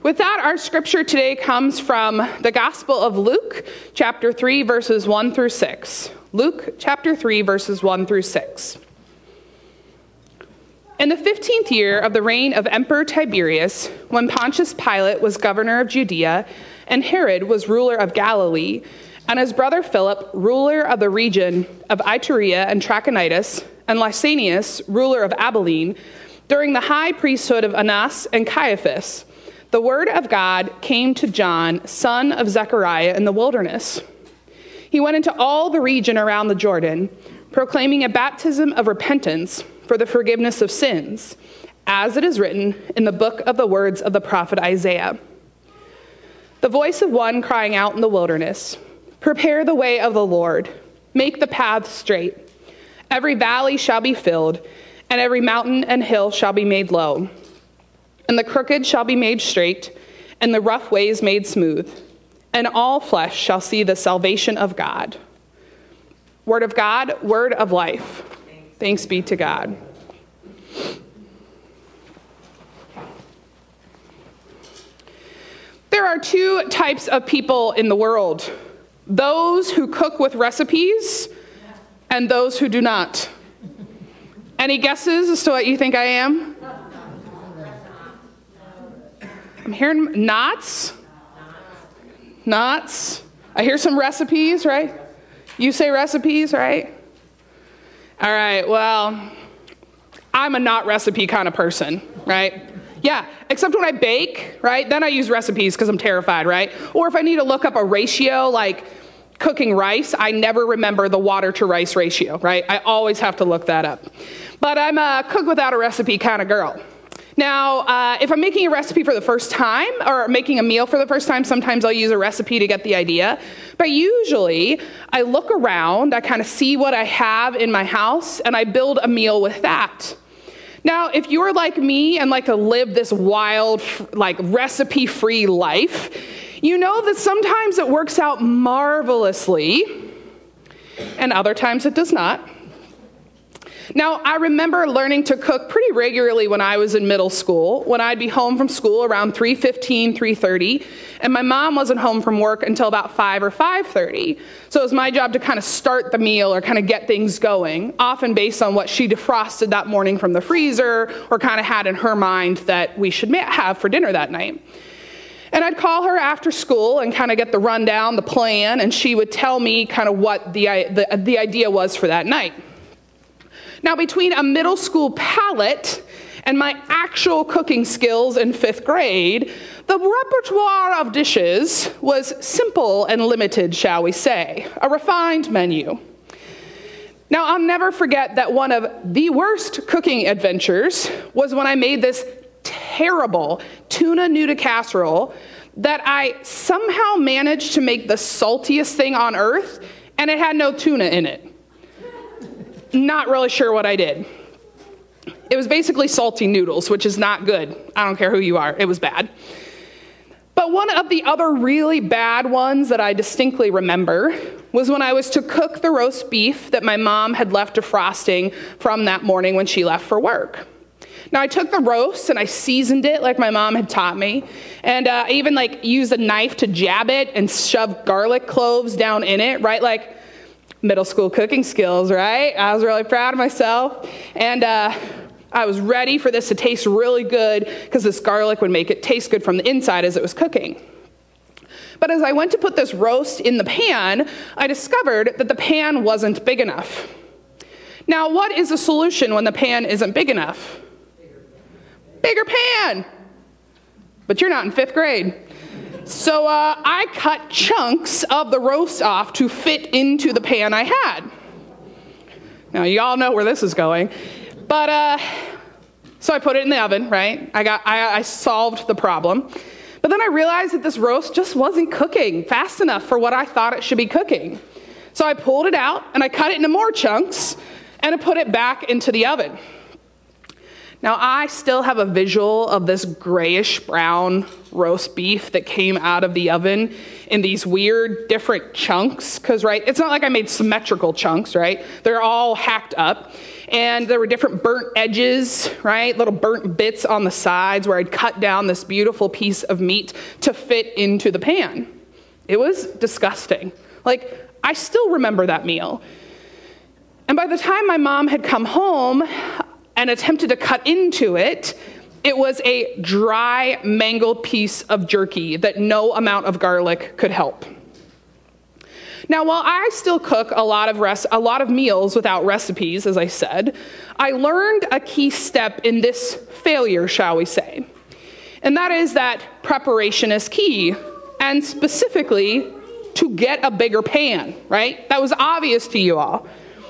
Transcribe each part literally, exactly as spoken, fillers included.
With that, our scripture today comes from the Gospel of Luke, chapter three, verses one through six. Luke, chapter three, verses one through six. In the fifteenth year of the reign of Emperor Tiberius, when Pontius Pilate was governor of Judea, and Herod was ruler of Galilee, and his brother Philip, ruler of the region of Iturea and Trachonitis, and Lysanias, ruler of Abilene, during the high priesthood of Annas and Caiaphas, the word of God came to John, son of Zechariah, in the wilderness. He went into all the region around the Jordan, proclaiming a baptism of repentance for the forgiveness of sins, as it is written in the book of the words of the prophet Isaiah. The voice of one crying out in the wilderness, "Prepare the way of the Lord, make the paths straight. Every valley shall be filled, and every mountain and hill shall be made low. And the crooked shall be made straight, and the rough ways made smooth. And all flesh shall see the salvation of God." Word of God, word of life. Thanks be to God. There are two types of people in the world: those who cook with recipes and those who do not. Any guesses as to what you think I am? I'm hearing knots. Knots. I hear some recipes, right? You say recipes, right? All right, well, I'm a not recipe kind of person, right? Yeah, except when I bake, right? Then I use recipes because I'm terrified, right? Or if I need to look up a ratio, like cooking rice, I never remember the water to rice ratio, right? I always have to look that up. But I'm a cook without a recipe kind of girl. Now, uh, if I'm making a recipe for the first time or making a meal for the first time, sometimes I'll use a recipe to get the idea. But usually I look around, I kind of see what I have in my house, and I build a meal with that. Now, if you're like me and like to live this wild, like recipe-free life, you know that sometimes it works out marvelously and other times it does not. Now, I remember learning to cook pretty regularly when I was in middle school, when I'd be home from school around three fifteen, three thirty, and my mom wasn't home from work until about five or five thirty. So it was my job to kind of start the meal or kind of get things going, often based on what she defrosted that morning from the freezer or kind of had in her mind that we should have for dinner that night. And I'd call her after school and kind of get the rundown, the plan, and she would tell me kind of what the, the, the idea was for that night. Now, between a middle school palate and my actual cooking skills in fifth grade, the repertoire of dishes was simple and limited, shall we say, a refined menu. Now, I'll never forget that one of the worst cooking adventures was when I made this terrible tuna nudie casserole that I somehow managed to make the saltiest thing on earth, and it had no tuna in it. Not really sure what I did. It was basically salty noodles, which is not good. I don't care who you are. It was bad. But one of the other really bad ones that I distinctly remember was when I was to cook the roast beef that my mom had left defrosting from that morning when she left for work. Now, I took the roast and I seasoned it like my mom had taught me. And uh, I even like used a knife to jab it and shove garlic cloves down in it, right? Like middle school cooking skills, right? I was really proud of myself. And uh, I was ready for this to taste really good because this garlic would make it taste good from the inside as it was cooking. But as I went to put this roast in the pan, I discovered that the pan wasn't big enough. Now, what is the solution when the pan isn't big enough? Bigger pan. But you're not in fifth grade. So uh, I cut chunks of the roast off to fit into the pan I had. Now, you all know where this is going. But, uh, so I put it in the oven, right? I got, I, I solved the problem. But then I realized that this roast just wasn't cooking fast enough for what I thought it should be cooking. So I pulled it out, and I cut it into more chunks, and I put it back into the oven. Now, I still have a visual of this grayish brown roast beef that came out of the oven in these weird different chunks, because, right, it's not like I made symmetrical chunks, right? They're all hacked up, and there were different burnt edges, right, little burnt bits on the sides where I'd cut down this beautiful piece of meat to fit into the pan. It was disgusting. Like, I still remember that meal. And by the time my mom had come home and attempted to cut into it, it was a dry, mangled piece of jerky that no amount of garlic could help. Now, while I still cook a lot of res- a lot of meals without recipes, as I said, I learned a key step in this failure, shall we say. And that is that preparation is key, and specifically to get a bigger pan, right? That was obvious to you all.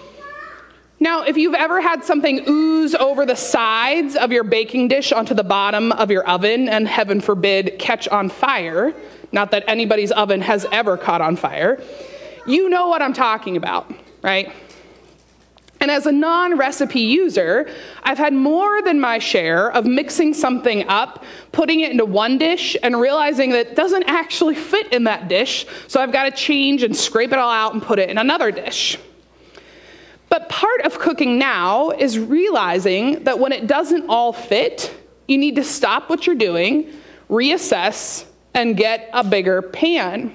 Now, if you've ever had something ooze over the sides of your baking dish onto the bottom of your oven and, heaven forbid, catch on fire, not that anybody's oven has ever caught on fire, you know what I'm talking about, right? And as a non-recipe user, I've had more than my share of mixing something up, putting it into one dish, and realizing that it doesn't actually fit in that dish, so I've got to change and scrape it all out and put it in another dish. But part of cooking now is realizing that when it doesn't all fit, you need to stop what you're doing, reassess, and get a bigger pan.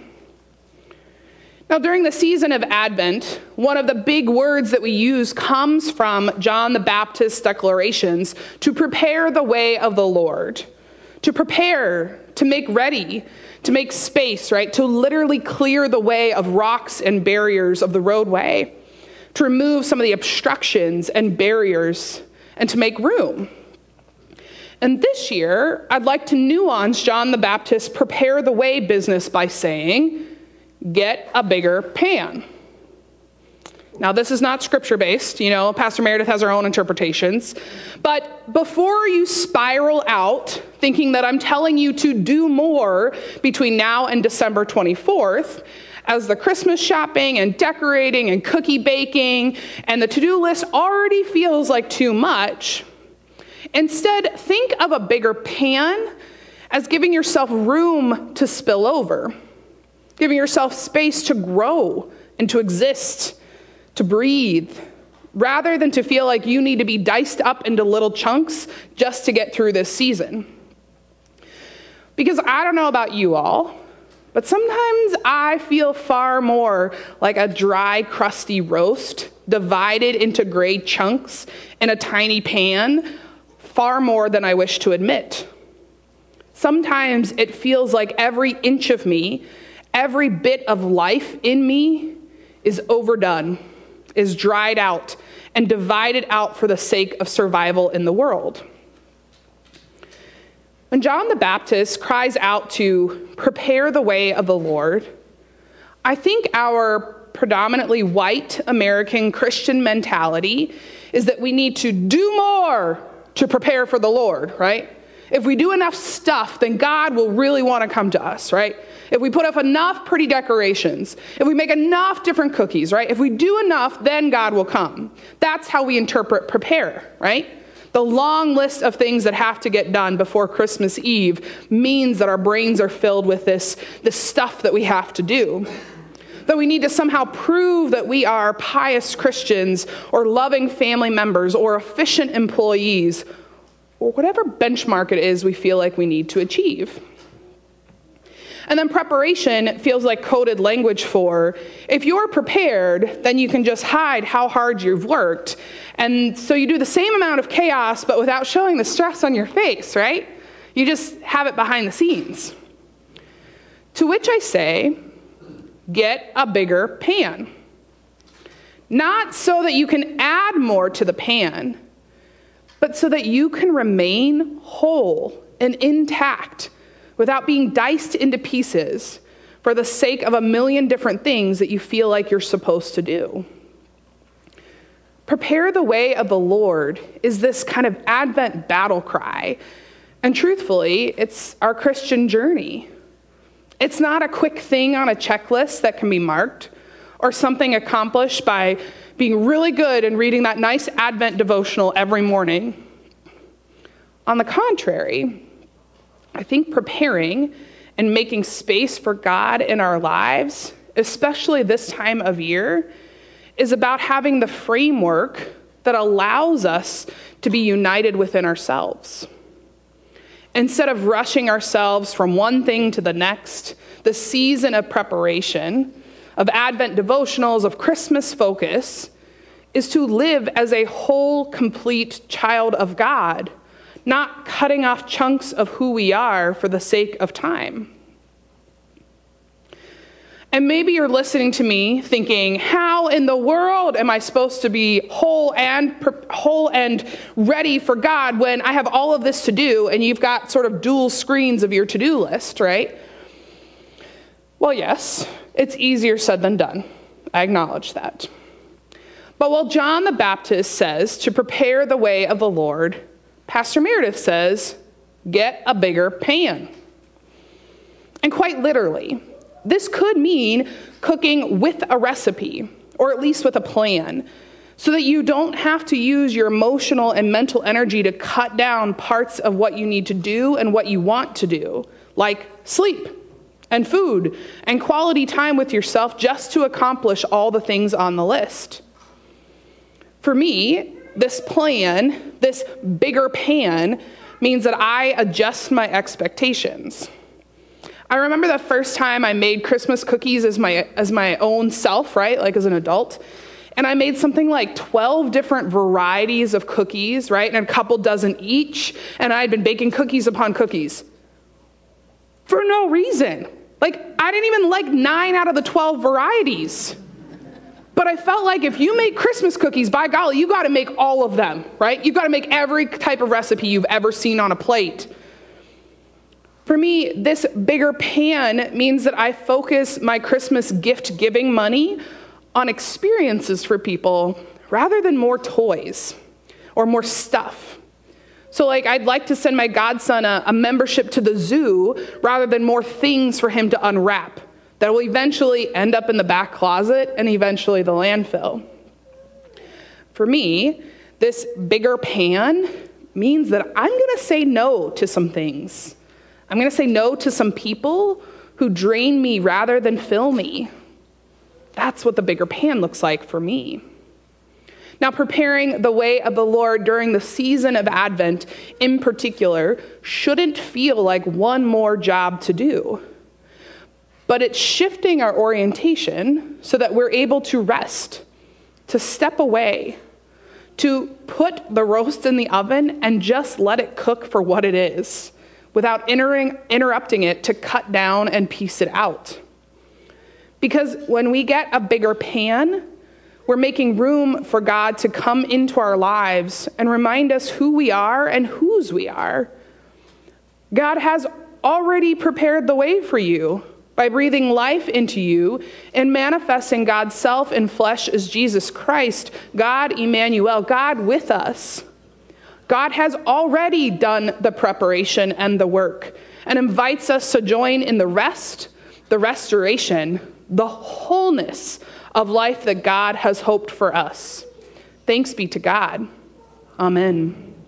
Now, during the season of Advent, one of the big words that we use comes from John the Baptist's declarations to prepare the way of the Lord. To prepare, to make ready, to make space, right? To literally clear the way of rocks and barriers of the roadway. To remove some of the obstructions and barriers, and to make room. And this year, I'd like to nuance John the Baptist's prepare the way business by saying, get a bigger pan. Now, this is not scripture-based. You know, Pastor Meredith has her own interpretations. But before you spiral out thinking that I'm telling you to do more between now and December twenty-fourth, as the Christmas shopping and decorating and cookie baking and the to-do list already feels like too much, instead, think of a bigger pan as giving yourself room to spill over, giving yourself space to grow and to exist, to breathe, rather than to feel like you need to be diced up into little chunks just to get through this season. Because I don't know about you all, but sometimes I feel far more like a dry, crusty roast divided into gray chunks in a tiny pan, far more than I wish to admit. Sometimes it feels like every inch of me, every bit of life in me is overdone, is dried out, and divided out for the sake of survival in the world. When John the Baptist cries out to prepare the way of the Lord, I think our predominantly white American Christian mentality is that we need to do more to prepare for the Lord, right? If we do enough stuff, then God will really want to come to us, right? If we put up enough pretty decorations, if we make enough different cookies, right? If we do enough, then God will come. That's how we interpret prepare, right? The long list of things that have to get done before Christmas Eve means that our brains are filled with this, this stuff that we have to do. That we need to somehow prove that we are pious Christians or loving family members or efficient employees or whatever benchmark it is we feel like we need to achieve. And then preparation feels like coded language for, if you're prepared, then you can just hide how hard you've worked. And so you do the same amount of chaos, but without showing the stress on your face, right? You just have it behind the scenes. To which I say, get a bigger pan. Not so that you can add more to the pan, but so that you can remain whole and intact without being diced into pieces for the sake of a million different things that you feel like you're supposed to do. Prepare the way of the Lord is this kind of Advent battle cry. And truthfully, it's our Christian journey. It's not a quick thing on a checklist that can be marked or something accomplished by being really good and reading that nice Advent devotional every morning. On the contrary, I think preparing and making space for God in our lives, especially this time of year, is about having the framework that allows us to be united within ourselves. Instead of rushing ourselves from one thing to the next, the season of preparation, of Advent devotionals, of Christmas focus, is to live as a whole, complete child of God, not cutting off chunks of who we are for the sake of time. And maybe you're listening to me thinking, how in the world am I supposed to be whole and whole and ready for God when I have all of this to do and you've got sort of dual screens of your to-do list, right? Well, yes, it's easier said than done. I acknowledge that. But while John the Baptist says to prepare the way of the Lord, Pastor Meredith says, get a bigger pan. And quite literally, this could mean cooking with a recipe, or at least with a plan, so that you don't have to use your emotional and mental energy to cut down parts of what you need to do and what you want to do, like sleep and food and quality time with yourself just to accomplish all the things on the list. For me, this plan, this bigger pan, means that I adjust my expectations. I remember the first time I made Christmas cookies as my as my own self, right? Like as an adult. And I made something like twelve different varieties of cookies, right? And a couple dozen each. And I had been baking cookies upon cookies for no reason. Like, I didn't even like nine out of the twelve varieties. But I felt like if you make Christmas cookies, by golly, you got to make all of them, right? You've got to make every type of recipe you've ever seen on a plate. For me, this bigger pan means that I focus my Christmas gift giving money on experiences for people rather than more toys or more stuff. So like, I'd like to send my godson a, a membership to the zoo rather than more things for him to unwrap that will eventually end up in the back closet and eventually the landfill. For me, this bigger pan means that I'm going to say no to some things. I'm going to say no to some people who drain me rather than fill me. That's what the bigger pan looks like for me. Now, preparing the way of the Lord during the season of Advent in particular shouldn't feel like one more job to do. But it's shifting our orientation so that we're able to rest, to step away, to put the roast in the oven and just let it cook for what it is, without entering, interrupting it to cut down and piece it out. Because when we get a bigger pan, we're making room for God to come into our lives and remind us who we are and whose we are. God has already prepared the way for you by breathing life into you and manifesting God's self in flesh as Jesus Christ, God Emmanuel, God with us. God has already done the preparation and the work and invites us to join in the rest, the restoration, the wholeness of life that God has hoped for us. Thanks be to God. Amen.